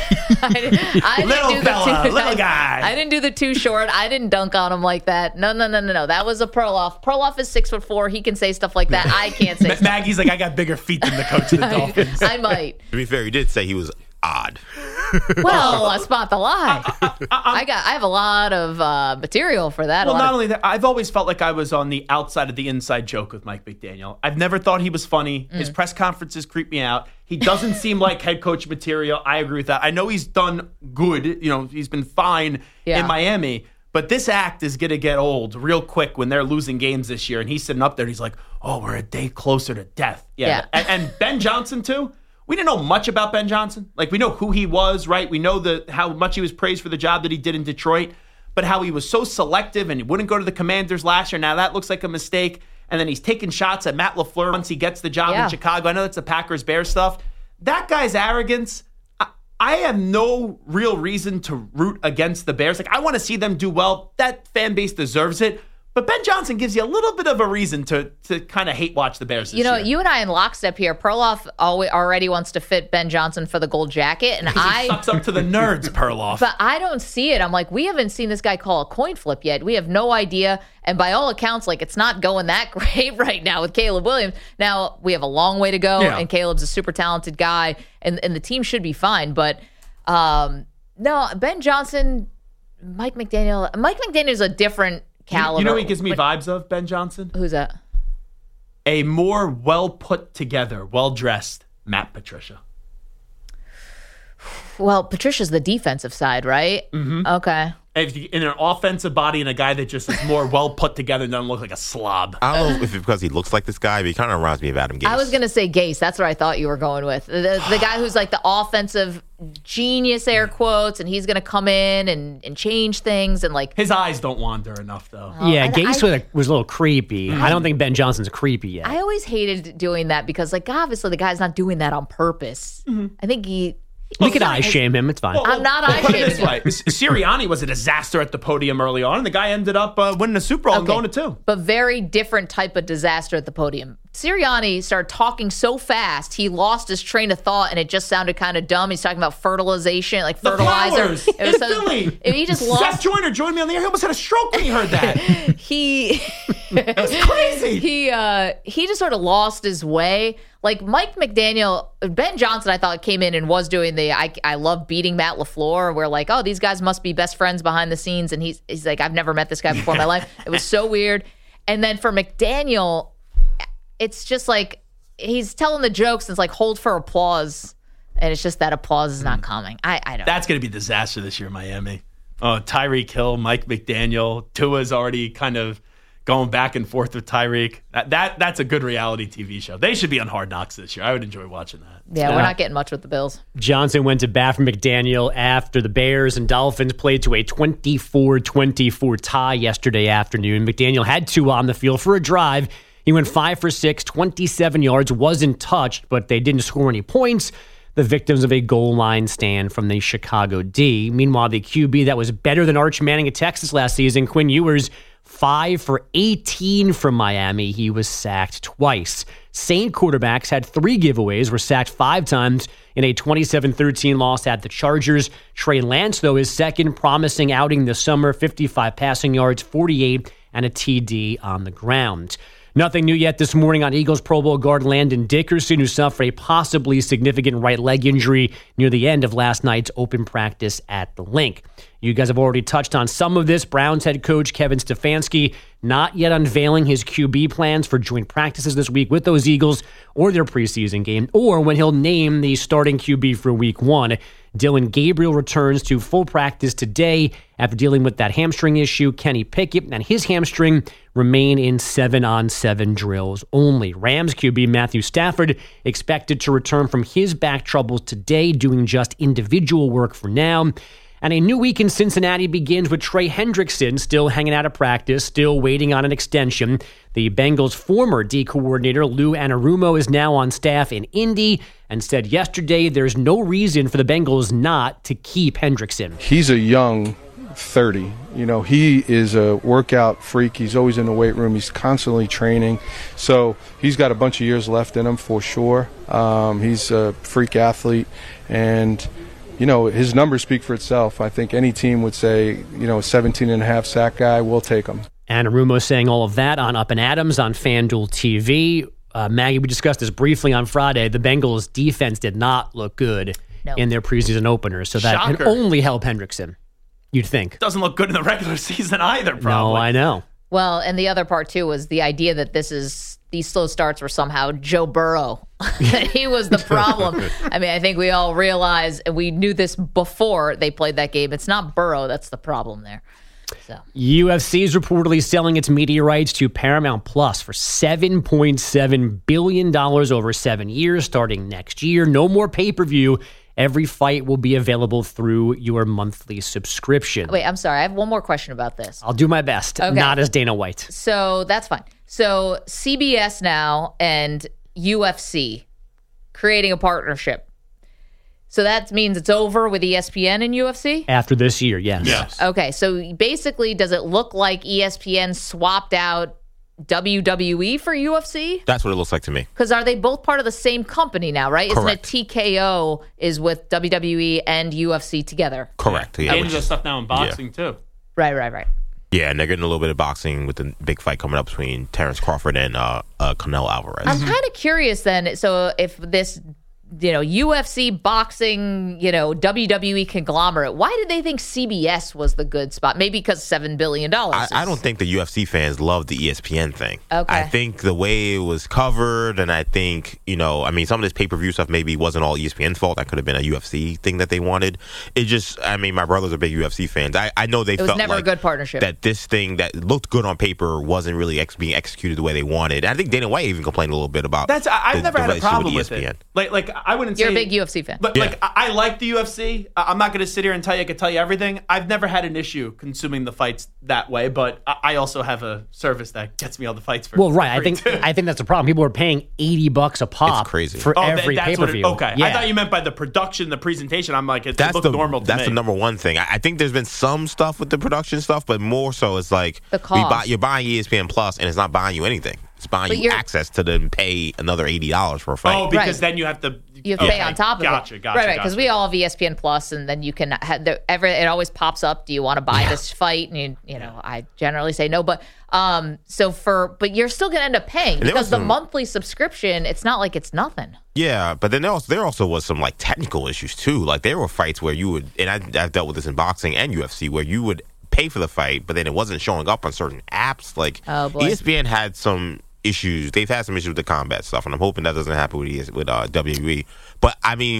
I little fella, little guy. I didn't do the too short. I didn't dunk on him like that. No. That was a Perloff. Perloff is 6'4". He can say stuff like that. I can't say. Maggie's like, I got bigger feet than the coach of the Dolphins. I might. To be fair, he did say he was odd. Well, I spot the lie. I have a lot of material for that. Well, not only that, I've always felt like I was on the outside of the inside joke with Mike McDaniel. I've never thought he was funny. His press conferences creep me out. He doesn't seem like head coach material. I agree with that. I know he's done good. He's been fine in Miami. But this act is going to get old real quick when they're losing games this year. And he's sitting up there and he's like, oh, we're a day closer to death. Yeah. And Ben Johnson, too. We didn't know much about Ben Johnson. Like, we know who he was, right? We know how much he was praised for the job that he did in Detroit. but how he was so selective and he wouldn't go to the Commanders last year. Now that looks like a mistake. And then he's taking shots at Matt LaFleur once he gets the job in Chicago. I know that's the Packers-Bears stuff. That guy's arrogance, I have no real reason to root against the Bears. Like, I want to see them do well. That fan base deserves it. But Ben Johnson gives you a little bit of a reason to kind of hate watch the Bears this year. You and I in lockstep here. Perloff already wants to fit Ben Johnson for the gold jacket. And he sucks up to the nerds, Perloff. But I don't see it. I'm like, we haven't seen this guy call a coin flip yet. We have no idea. And by all accounts, like, it's not going that great right now with Caleb Williams. Now, we have a long way to go, and Caleb's a super talented guy, and the team should be fine. But, no, Ben Johnson, Mike McDaniel. Mike McDaniel's a different caliber. You know who he gives me vibes of, Ben Johnson? Who's that? A more well-put-together, well-dressed Matt Patricia. Well, Patricia's the defensive side, right? Mm-hmm. Okay. In an offensive body and a guy that just is more well put together and doesn't look like a slob. I don't know if it's because he looks like this guy, but he kind of reminds me of Adam Gase. I was going to say Gase. That's what I thought you were going with. The guy who's like the offensive genius, air quotes, and he's going to come in and change things. And like his eyes don't wander enough, though. Yeah, Gase was a little creepy. I don't think Ben Johnson's creepy yet. I always hated doing that because, like, obviously the guy's not doing that on purpose. Mm-hmm. I think we could eye shame him. It's fine. I'm not eye shaming him. Right. Sirianni was a disaster at the podium early on, and the guy ended up winning a Super Bowl and going to 2. But very different type of disaster at the podium. Sirianni started talking so fast, he lost his train of thought, and it just sounded kind of dumb. He's talking about fertilization, like the fertilizer. Flowers in Philly. He just lost. Seth Joyner joined me on the air. He almost had a stroke when he heard that. It was crazy. He just sort of lost his way. Like Mike McDaniel, Ben Johnson, I thought came in and was doing the I love beating Matt LaFleur. Where like, oh, these guys must be best friends behind the scenes, and he's like, I've never met this guy before in my life. It was so weird. And then for McDaniel, it's just like he's telling the jokes and it's like hold for applause, and it's just that applause is not coming. I don't. That's going to be a disaster this year in Miami. Oh, Tyreek Hill, Mike McDaniel, Tua's already kind of going back and forth with Tyreek. That's a good reality TV show. They should be on Hard Knocks this year. I would enjoy watching that. Yeah, we're not getting much with the Bills. Johnson went to bat for McDaniel after the Bears and Dolphins played to a 24-24 tie yesterday afternoon. McDaniel had Tua on the field for a drive. He went 5 for 6, 27 yards, wasn't touched, but they didn't score any points. The victims of a goal line stand from the Chicago D. Meanwhile, the QB that was better than Arch Manning at Texas last season, Quinn Ewers, 5 for 18 from Miami. He was sacked twice. Saint quarterbacks had 3 giveaways, were sacked 5 times in a 27-13 loss at the Chargers. Trey Lance, though, his second promising outing this summer, 55 passing yards, 48, and a TD on the ground. Nothing new yet this morning on Eagles Pro Bowl guard Landon Dickerson, who suffered a possibly significant right leg injury near the end of last night's open practice at the Link. You guys have already touched on some of this. Browns head coach Kevin Stefanski not yet unveiling his QB plans for joint practices this week with those Eagles or their preseason game, or when he'll name the starting QB for week 1. Dylan Gabriel returns to full practice today after dealing with that hamstring issue. Kenny Pickett and his hamstring remain in 7-on-7 drills only. Rams QB Matthew Stafford expected to return from his back troubles today, doing just individual work for now. And a new week in Cincinnati begins with Trey Hendrickson still hanging out of practice, still waiting on an extension. The Bengals' former D coordinator, Lou Anarumo, is now on staff in Indy and said yesterday there's no reason for the Bengals not to keep Hendrickson. He's a young 30. He is a workout freak. He's always in the weight room. He's constantly training. So he's got a bunch of years left in him for sure. He's a freak athlete. And his numbers speak for itself. I think any team would say, a 17.5 sack guy, we'll take him. Anarumo saying all of that on Up and Adams on FanDuel TV. Maggie, we discussed this briefly on Friday. The Bengals' defense did not look good in their preseason opener, so that Shocker. can only help Hendrickson, you'd think. Doesn't look good in the regular season either, probably. No, I know. Well, and the other part, too, was the idea that these slow starts were somehow Joe Burrow. That he was the problem. I mean, I think we all realize, and we knew this before they played that game, it's not Burrow that's the problem there. So. UFC is reportedly selling its media rights to Paramount Plus for $7.7 billion over 7 years, starting next year. No more pay-per-view Every fight will be available through your monthly subscription. Wait, I'm sorry. I have one more question about this. I'll do my best. Okay. Not as Dana White. So that's fine. So CBS now and UFC creating a partnership. So that means it's over with ESPN and UFC? After this year, yes. Yes. Okay, so basically, does it look like ESPN swapped out WWE for UFC? That's what it looks like to me. Because are they both part of the same company now, right? Correct. Isn't it TKO is with WWE and UFC together? Correct. Yeah. And there's stuff now in boxing, too. Right. Yeah, and they're getting a little bit of boxing with the big fight coming up between Terrence Crawford and Canelo Alvarez. I'm kind of curious then. So if this, UFC, boxing, WWE conglomerate, why did they think CBS was the good spot? Maybe because $7 billion. I don't think the UFC fans love the ESPN thing. Okay. I think the way it was covered, and I think, some of this pay-per-view stuff maybe wasn't all ESPN's fault. That could have been a UFC thing that they wanted. It just, my brothers are big UFC fans. I know they felt it was never like a good partnership. That this thing that looked good on paper wasn't really being executed the way they wanted. I think Dana White even complained a little bit about I've never had a problem with ESPN. it. Like I wouldn't say you're a big UFC fan. But I like the UFC. I'm not going to sit here and tell you I could tell you everything. I've never had an issue consuming the fights that way, but I also have a service that gets me all the fights for Well, right. free I think that's a problem. People are paying $80 a pop. It's crazy. For every pay-per-view. Okay. Yeah. I thought you meant by the production, the presentation. I'm like, it looked normal to me. That's the number one thing. I think there's been some stuff with the production stuff, but more so it's like the cost. You're buying ESPN Plus, and it's not buying you anything. It's buying you access to then pay another $80 for a fight. Oh, because then you have to pay on top of it. Gotcha. Right. Because we all have ESPN Plus, and then you can it always pops up. Do you want to buy this fight? And I generally say no, but but you're still going to end up paying because the monthly subscription. It's not like it's nothing. Yeah, but then there also was some like technical issues too. Like there were fights where you would, and I've dealt with this in boxing and UFC, where you would pay for the fight, but then it wasn't showing up on certain apps. Like ESPN had some issues. They've had some issues with the combat stuff, and I'm hoping that doesn't happen with WWE. But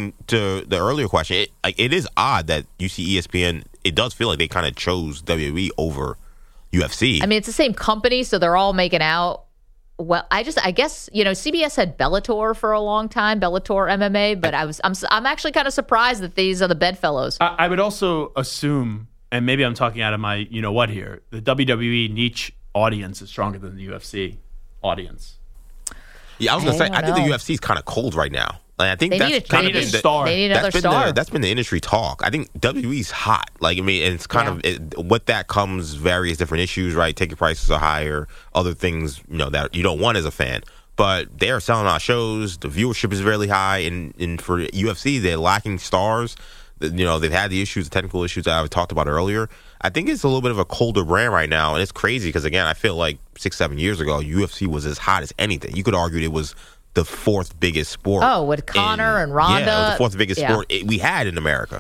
to the earlier question, it is odd that you see ESPN. It does feel like they kind of chose WWE over UFC. It's the same company, so they're all making out. Well, I guess CBS had Bellator for a long time, Bellator MMA, but I'm actually kind of surprised that these are the bedfellows. I would also assume, and maybe I'm talking out of my here, the WWE niche audience is stronger than the UFC audience. Yeah, I was gonna say I think the UFC is kind of cold right now. Like, I think they that's need a star. They need another star. That's been the industry talk. I think WWE's hot. Like and it's kind of with that comes various different issues, right? Ticket prices are higher, other things that you don't want as a fan. But they are selling out shows. The viewership is really high, and for UFC, they're lacking stars. They've had the issues, the technical issues that I talked about earlier. I think it's a little bit of a colder brand right now, and it's crazy because, again, I feel like 6-7 years ago, UFC was as hot as anything. You could argue it was the fourth biggest sport. Oh, with Conor and Ronda. Yeah, it was the fourth biggest sport we had in America.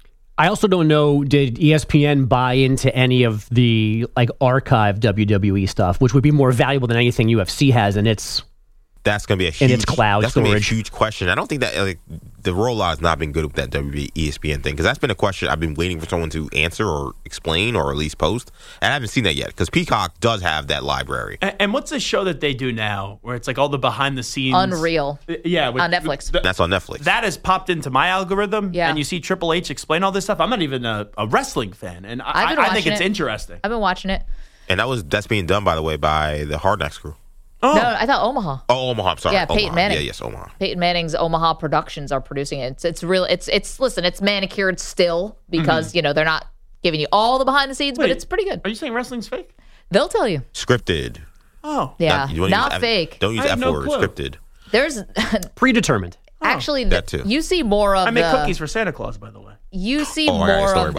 I also don't know, did ESPN buy into any of the archive WWE stuff, which would be more valuable than anything UFC has, and that's going to be a huge, its cloud that's going to be a storage. huge question. I don't think that the rollout has not been good with that WWE ESPN thing because that's been a question I've been waiting for someone to answer or explain or at least post. And I haven't seen that yet because Peacock does have that library. And what's the show that they do now where it's like all the behind the scenes? Unreal. Yeah. On Netflix. That's on Netflix. That has popped into my algorithm. Yeah. And you see Triple H explain all this stuff. I'm not even a wrestling fan. And I think it's interesting. I've been watching it. And that's being done, by the way, by the Hard Knocks crew. Oh. No, I thought Omaha. Oh, Omaha. I'm sorry. Yeah, Peyton Manning. Yeah, yes, Omaha. Peyton Manning's Omaha Productions are producing it. It's real. Listen, it's manicured still because they're not giving you all the behind the scenes, but it's pretty good. Are you saying wrestling's fake? They'll tell you. Scripted. Oh, yeah, not fake. Don't use F word. Scripted. There's predetermined. Actually, that too. You see more of. I make cookies for Santa Claus, by the way. You see more of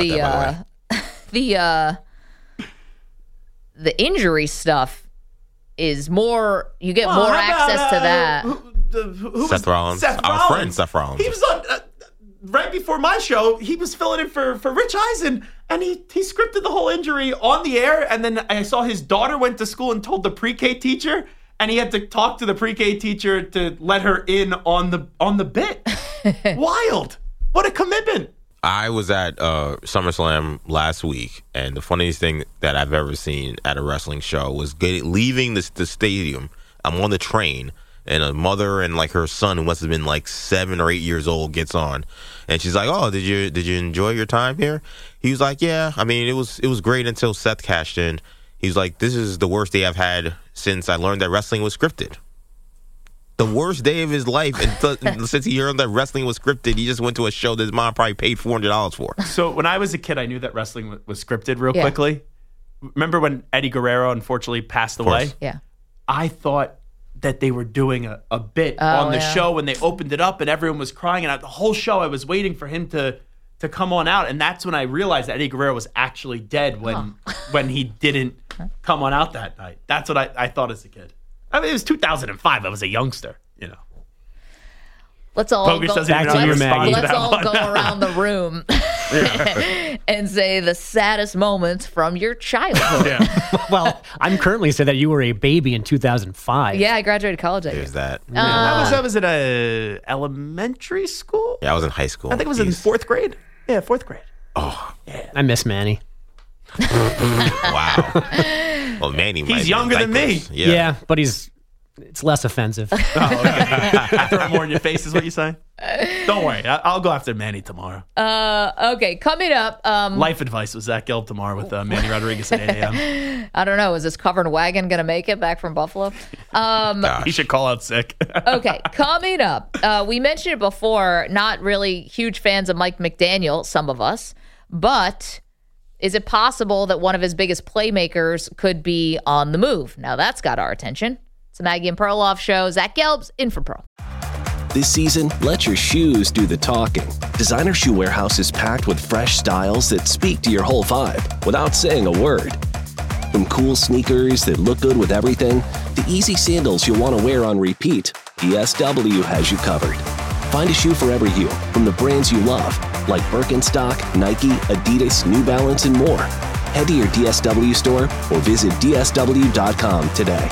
the injury stuff. Is more you get more access to that. Seth Rollins, our friend Seth Rollins. He was on right before my show. He was filling in for Rich Eisen, and he scripted the whole injury on the air. And then I saw his daughter went to school and told the pre-K teacher, and he had to talk to the pre-K teacher to let her in on the bit. Wild! What a commitment! I was at SummerSlam last week, and the funniest thing that I've ever seen at a wrestling show was leaving the stadium. I'm on the train, And a mother and like her son, who must have been like 7 or 8 years old, gets on, and she's like, "Oh, did you enjoy your time here?" He was like, "Yeah, I mean, it was great until Seth cashed in." He's like, "This is the worst day I've had since I learned that wrestling was scripted." The worst day of his life, and since he heard that wrestling was scripted, he just went to a show that his mom probably paid $400 for. So when I was a kid, I knew that wrestling was scripted real quickly. Remember when Eddie Guerrero unfortunately passed away? Yeah. I thought that they were doing a bit on the show when they opened it up and everyone was crying. And the whole show, I was waiting for him to come on out. And that's when I realized that Eddie Guerrero was actually dead when he didn't come on out that night. That's what I thought as a kid. I mean, it was 2005. I was a youngster, you know. Let's all go around the room and say the saddest moments from your childhood. Well, I'm currently saying that you were a baby in 2005. Yeah, I graduated college. There's that. I was in a elementary school. Yeah, I was in high school. I think it was in 4th grade. Yeah, 4th grade. Oh, yeah. I miss Manny. Wow. Well, Manny, he's younger than me. Yeah, but it's less offensive. Oh, okay. I throw more in your face, is what you're saying? Don't worry. I'll go after Manny tomorrow. Okay, coming up. Life advice with Zach Gelb tomorrow with Manny Rodriguez at 8 a.m. I don't know. Is this covered wagon going to make it back from Buffalo? He should call out sick. Okay, coming up. We mentioned it before, not really huge fans of Mike McDaniel, some of us, but is it possible that one of his biggest playmakers could be on the move? Now that's got our attention. It's the Maggie and Perloff Show. Zach Gelb's in for Pearl. This season, let your shoes do the talking. Designer Shoe Warehouse is packed with fresh styles that speak to your whole vibe without saying a word. From cool sneakers that look good with everything to easy sandals you'll want to wear on repeat, DSW has you covered. Find a shoe for every you from the brands you love, like Birkenstock, Nike, Adidas, New Balance, and more. Head to your DSW store or visit DSW.com today.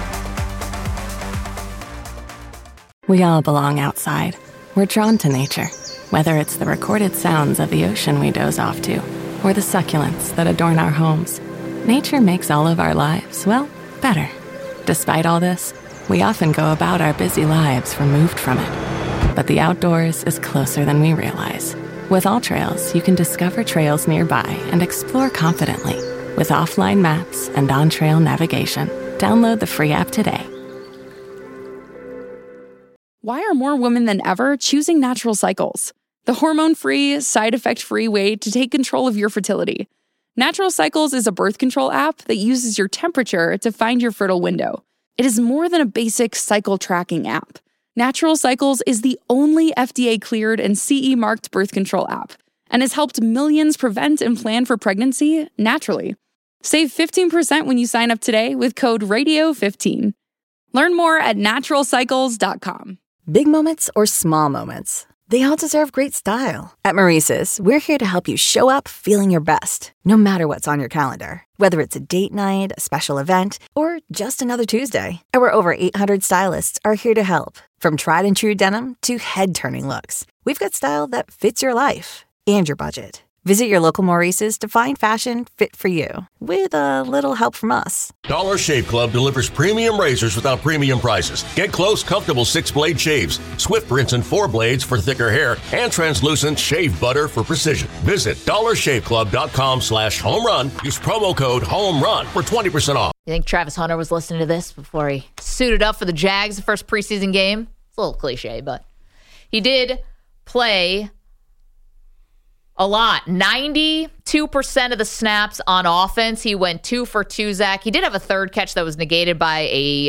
We all belong outside. We're drawn to nature, whether it's the recorded sounds of the ocean we doze off to, or the succulents that adorn our homes. Nature makes all of our lives, well, better. Despite all this, we often go about our busy lives removed from it. But the outdoors is closer than we realize. With AllTrails, you can discover trails nearby and explore confidently. With offline maps and on-trail navigation, download the free app today. Why are more women than ever choosing Natural Cycles? The hormone-free, side-effect-free way to take control of your fertility. Natural Cycles is a birth control app that uses your temperature to find your fertile window. It is more than a basic cycle tracking app. Natural Cycles is the only FDA-cleared and CE-marked birth control app and has helped millions prevent and plan for pregnancy naturally. Save 15% when you sign up today with code RADIO15. Learn more at naturalcycles.com. Big moments or small moments, they all deserve great style. At Maurice's, we're here to help you show up feeling your best, no matter what's on your calendar. Whether it's a date night, a special event, or just another Tuesday, our over 800 stylists are here to help. From tried and true denim to head-turning looks, we've got style that fits your life and your budget. Visit your local Maurice's to find fashion fit for you, with a little help from us. Dollar Shave Club delivers premium razors without premium prices. Get close, comfortable 6-blade shaves, swift rinse and 4 blades for thicker hair, and translucent shave butter for precision. Visit dollarshaveclub.com/homerun. Use promo code HOMERUN for 20% off. You think Travis Hunter was listening to this before he suited up for the Jags, the first preseason game? It's a little cliche, but he did play a lot. 92% of the snaps on offense. He went 2 for 2, Zach. He did have a third catch that was negated by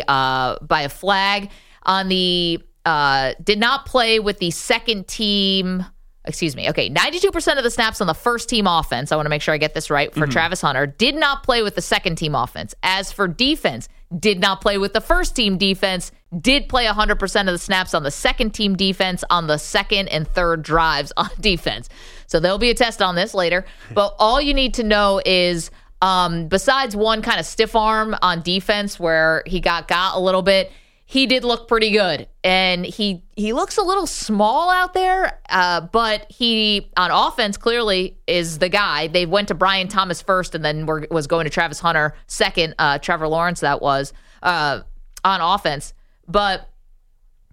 a flag. On the did not play with the second team. Excuse me. Okay, 92% of the snaps on the first team offense. I want to make sure I get this right for Travis Hunter. Did not play with the second team offense. As for defense, did not play with the first team defense. Did play 100% of the snaps on the second team defense on the second and third drives on defense. So there'll be a test on this later. But all you need to know is, besides one kind of stiff arm on defense where he got a little bit, he did look pretty good. And he looks a little small out there, but he, on offense, clearly is the guy. They went to Brian Thomas first and then was going to Travis Hunter second, Trevor Lawrence that was, on offense. But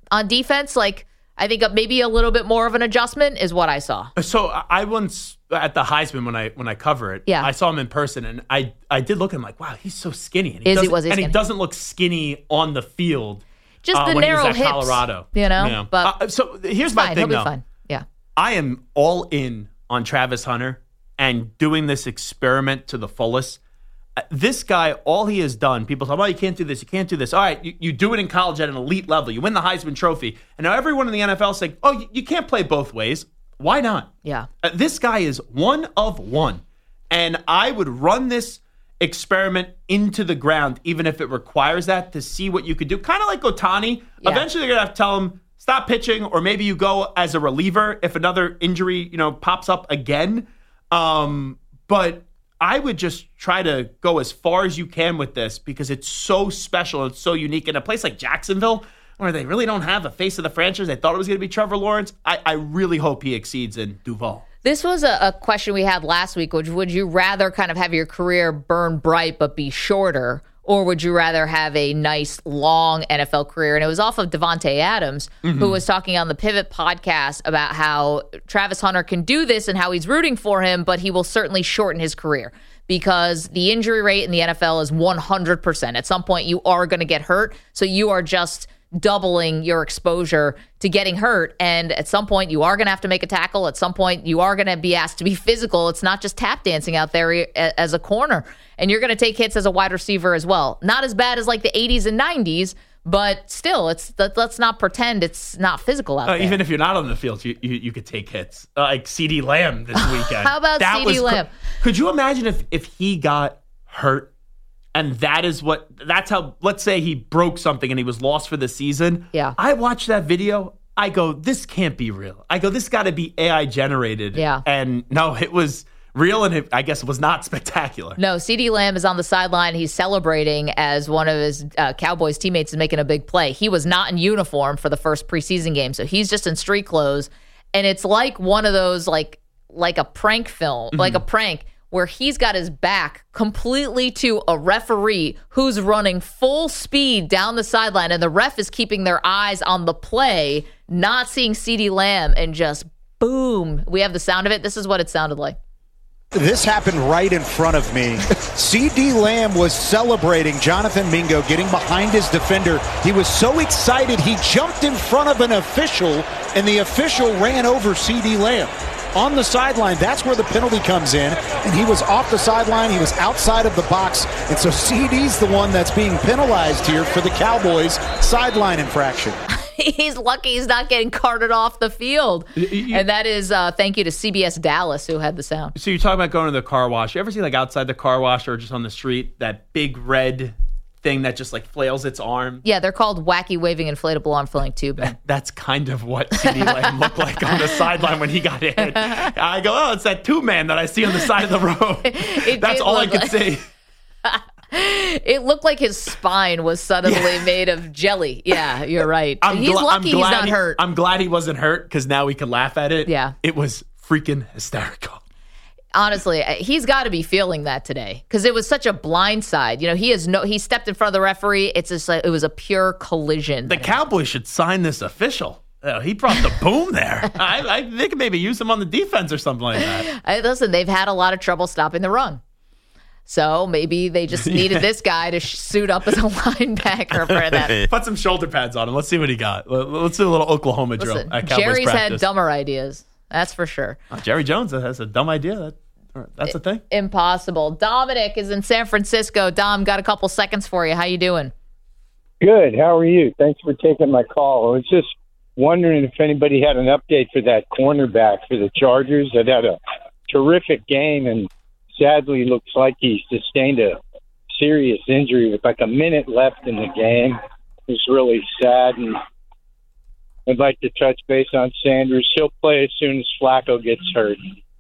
on defense. Like, I think maybe a little bit more of an adjustment is what I saw. So I once at the Heisman when I cover it, I saw him in person, and I did look at him like, wow, he's so skinny. And he doesn't look skinny on the field. Just the when narrow he was at hips, Colorado. But so here's my thing, he'll though. be fine. Yeah, I am all in on Travis Hunter and doing this experiment to the fullest. This guy, all he has done, people talk, oh, you can't do this, you can't do this. All right, you do it in college at an elite level. You win the Heisman Trophy. And now everyone in the NFL is saying, oh, you can't play both ways. Why not? Yeah. This guy is one of one. And I would run this experiment into the ground, even if it requires that, to see what you could do. Kind of like Ohtani. Yeah. Eventually, they're going to have to tell him, stop pitching, or maybe you go as a reliever if another injury, pops up again. But I would just try to go as far as you can with this because it's so special and it's so unique. In a place like Jacksonville, where they really don't have a face of the franchise, they thought it was going to be Trevor Lawrence. I really hope he exceeds in Duval. This was a question we had last week, which would you rather kind of have your career burn bright but be shorter, or would you rather have a nice, long NFL career? And it was off of Devontae Adams, who was talking on the Pivot podcast about how Travis Hunter can do this and how he's rooting for him, but he will certainly shorten his career because the injury rate in the NFL is 100%. At some point, you are going to get hurt, so you are just doubling your exposure to getting hurt. And at some point, you are going to have to make a tackle. At some point, you are going to be asked to be physical. It's not just tap dancing out there as a corner. And you're going to take hits as a wide receiver as well. Not as bad as like the 80s and 90s, but still, let's not pretend it's not physical out there. Even if you're not on the field, you could take hits. Like CeeDee Lamb this weekend. How about CeeDee Lamb? Could you imagine if he got hurt? And that's how, let's say he broke something and he was lost for the season. Yeah. I watched that video. I go, this can't be real. I go, this got to be AI generated. Yeah. And no, it was real, and I guess it was not spectacular. No, CeeDee Lamb is on the sideline. He's celebrating as one of his Cowboys teammates is making a big play. He was not in uniform for the first preseason game, so he's just in street clothes. And it's like one of those, like a prank film, like a prank, where he's got his back completely to a referee who's running full speed down the sideline, and the ref is keeping their eyes on the play, not seeing CeeDee Lamb, and just boom. We have the sound of it. This is what it sounded like. This happened right in front of me. CeeDee Lamb was celebrating Jonathan Mingo getting behind his defender. He was so excited he jumped in front of an official, and the official ran over CeeDee Lamb. On the sideline, that's where the penalty comes in, and he was off the sideline, he was outside of the box, and so CeeDee's the one that's being penalized here for the Cowboys sideline infraction. He's lucky he's not getting carted off the field. And that is thank you to CBS Dallas, who had the sound. So you're talking about going to the car wash. You ever see, like, outside the car wash or just on the street, that big red thing that just, like, flails its arm? Yeah, they're called wacky waving inflatable arm flailing tubing. That's kind of what CeeDee Lamb looked like on the sideline when he got hit. I go, oh, it's that tube man that I see on the side of the road. That's all I could say. It looked like his spine was suddenly made of jelly. Yeah, you're right. He's lucky he's not hurt. I'm glad he wasn't hurt because now we can laugh at it. Yeah. It was freaking hysterical. Honestly, he's got to be feeling that today because it was such a blindside. You know, he stepped in front of the referee. It's just like, it was a pure collision. The Cowboys should sign this official. He brought the boom there. They could maybe use him on the defense or something like that. Listen, they've had a lot of trouble stopping the run. So maybe they just needed this guy to suit up as a linebacker for that. Put some shoulder pads on him. Let's see what he got. Let's do a little Oklahoma drill at Cowboys Jerry's practice. had dumber ideas. That's for sure. Jerry Jones has a dumb idea. That's a thing. Impossible. Dominic is in San Francisco. Dom, got a couple seconds for you. How you doing? Good. How are you? Thanks for taking my call. I was just wondering if anybody had an update for that cornerback for the Chargers that had a terrific game and sadly looks like he sustained a serious injury with like a minute left in the game. It's really sad, and I'd like to touch base on Sanders. He'll play as soon as Flacco gets hurt.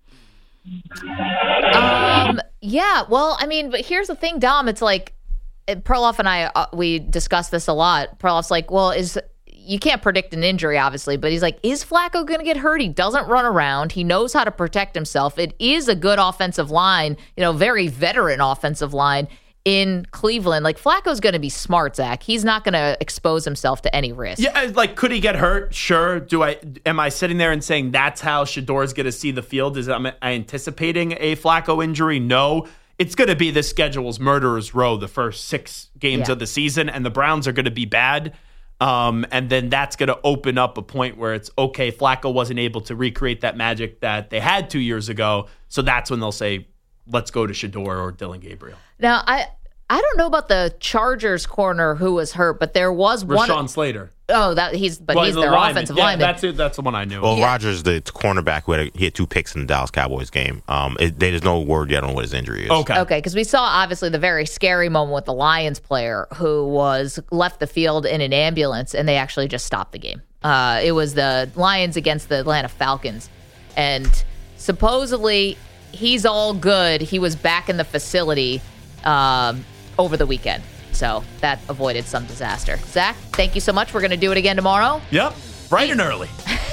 Yeah, well, I mean, but here's the thing, Dom. It's like Perloff and I, we discussed this a lot. Perloff's like, well, you can't predict an injury, obviously, but he's like, is Flacco going to get hurt? He doesn't run around. He knows how to protect himself. It is a good offensive line, very veteran offensive line. in Cleveland. Like, Flacco's going to be smart, Zach. He's not going to expose himself to any risk. Yeah, like, could he get hurt? Sure. Am I sitting there and saying that's how Shedor's going to see the field? Am I anticipating a Flacco injury? No. It's going to be the schedule's murderer's row the first 6 games of the season, and the Browns are going to be bad. And then that's going to open up a point where it's, okay, Flacco wasn't able to recreate that magic that they had 2 years ago. So that's when they'll say, let's go to Shedor or Dillon Gabriel. Now, I don't know about the Chargers corner who was hurt, but there was one. Rashawn Slater. Oh, he's their offensive lineman. That's the one I knew. Well, Rodgers, the cornerback, he had 2 picks in the Dallas Cowboys game. There's no word yet on what his injury is. Okay, because we saw obviously the very scary moment with the Lions player who was left the field in an ambulance, and they actually just stopped the game. It was the Lions against the Atlanta Falcons, and supposedly he's all good. He was back in the facility over the weekend. So that avoided some disaster. Zach, thank you so much. We're going to do it again tomorrow. Yep, bright and early.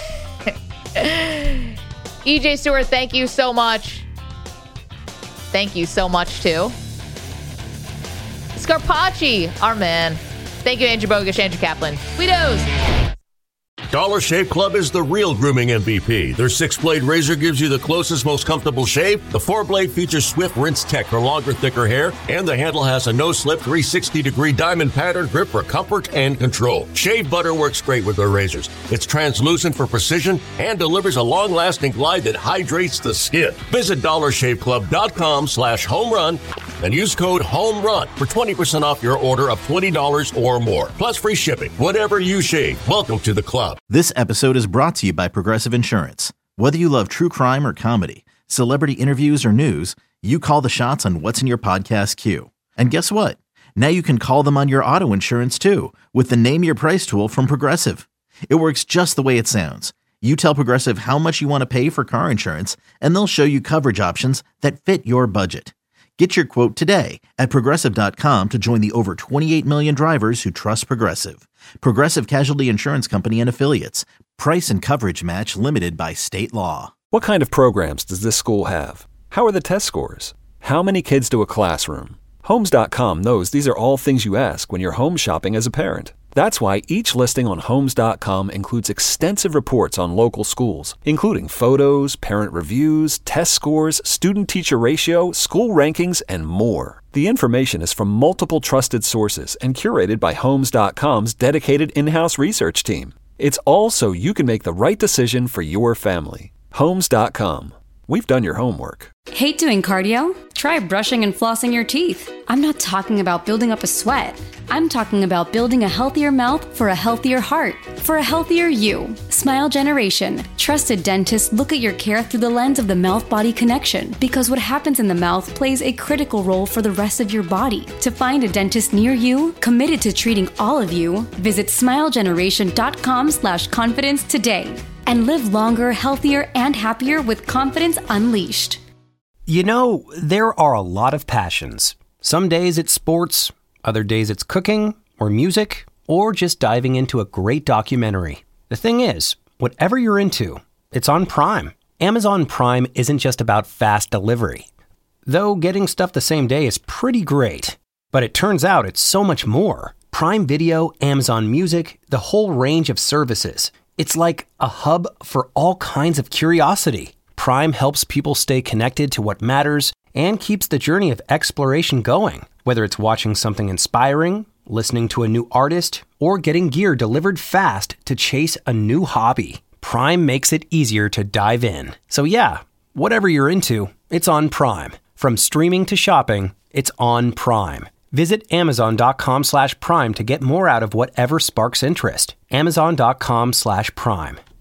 EJ Stewart, thank you so much. Thank you so much, too. Scarpacci, our man. Thank you, Andrew Bogusch, Andrew Kaplan. Sweetos. Dollar Shave Club is the real grooming MVP. Their 6-blade razor gives you the closest, most comfortable shave. The 4-blade features Swift Rinse Tech for longer, thicker hair, and the handle has a no-slip 360-degree diamond pattern grip for comfort and control. Shave butter works great with their razors. It's translucent for precision and delivers a long-lasting glide that hydrates the skin. Visit DollarShaveClub.com/homerun and use code HOMERUN for 20% off your order of $20 or more. Plus free shipping. Whatever you shave, welcome to the club. This episode is brought to you by Progressive Insurance. Whether you love true crime or comedy, celebrity interviews or news, you call the shots on what's in your podcast queue. And guess what? Now you can call them on your auto insurance too with the Name Your Price tool from Progressive. It works just the way it sounds. You tell Progressive how much you want to pay for car insurance, and they'll show you coverage options that fit your budget. Get your quote today at Progressive.com to join the over 28 million drivers who trust Progressive. Progressive Casualty Insurance Company and Affiliates. Price and coverage match limited by state law. What kind of programs does this school have? How are the test scores? How many kids to a classroom? Homes.com knows these are all things you ask when you're home shopping as a parent. That's why each listing on Homes.com includes extensive reports on local schools, including photos, parent reviews, test scores, student-teacher ratio, school rankings, and more. The information is from multiple trusted sources and curated by Homes.com's dedicated in-house research team. It's all so you can make the right decision for your family. Homes.com. We've done your homework. Hate doing cardio? Try brushing and flossing your teeth. I'm not talking about building up a sweat. I'm talking about building a healthier mouth for a healthier heart, for a healthier you. Smile Generation. Trusted dentists look at your care through the lens of the mouth-body connection, because what happens in the mouth plays a critical role for the rest of your body. To find a dentist near you, committed to treating all of you, visit smilegeneration.com/confidence today. And live longer, healthier, and happier with confidence unleashed. You know, there are a lot of passions. Some days it's sports, other days it's cooking, or music, or just diving into a great documentary. The thing is, whatever you're into, it's on Prime. Amazon Prime isn't just about fast delivery. Though getting stuff the same day is pretty great. But it turns out it's so much more. Prime Video, Amazon Music, the whole range of services. It's like a hub for all kinds of curiosity. Prime helps people stay connected to what matters and keeps the journey of exploration going. Whether it's watching something inspiring, listening to a new artist, or getting gear delivered fast to chase a new hobby, Prime makes it easier to dive in. So yeah, whatever you're into, it's on Prime. From streaming to shopping, it's on Prime. Visit Amazon.com/Prime to get more out of whatever sparks interest. Amazon.com/Prime.